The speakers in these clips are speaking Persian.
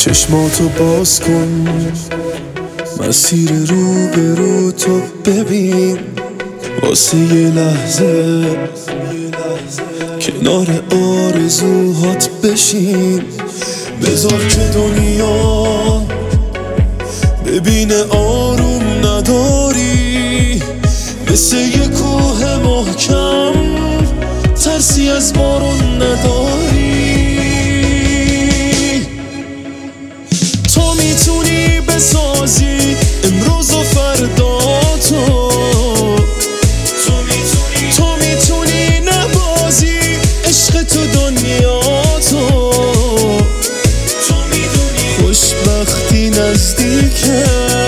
چشماتو باز کن، مسیر رو به رو تو ببین، واسه یه لحظه کنار آرزوهات بشین. بذار که دنیا ببینه آروم نداری، مثل یه کوه محکم ترسی از بارون نداری. تو میتونی بسازی امروز و فردا تو میتونی نبازی عشق تو دنیا تو میدونی خوشبختی نزدیکه.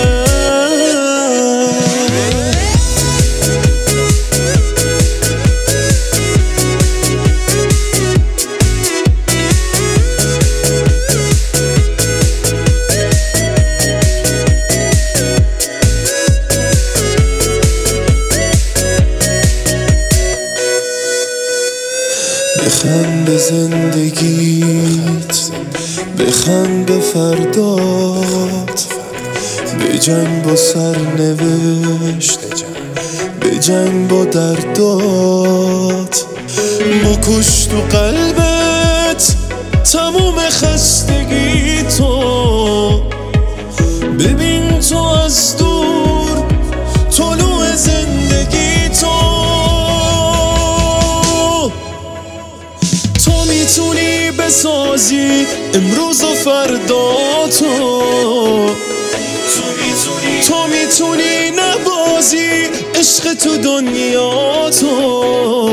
بخند به زندگیت، بخند به فردات، بجنگ با سرنوشت، بجنگ با دردات. بکش تو قلبت تموم خستگی تو، ببین تو از دور طلوع زندگی تو میتونی بسازی امروز و فردا تو میتونی نبازی عشق تو دنیا تو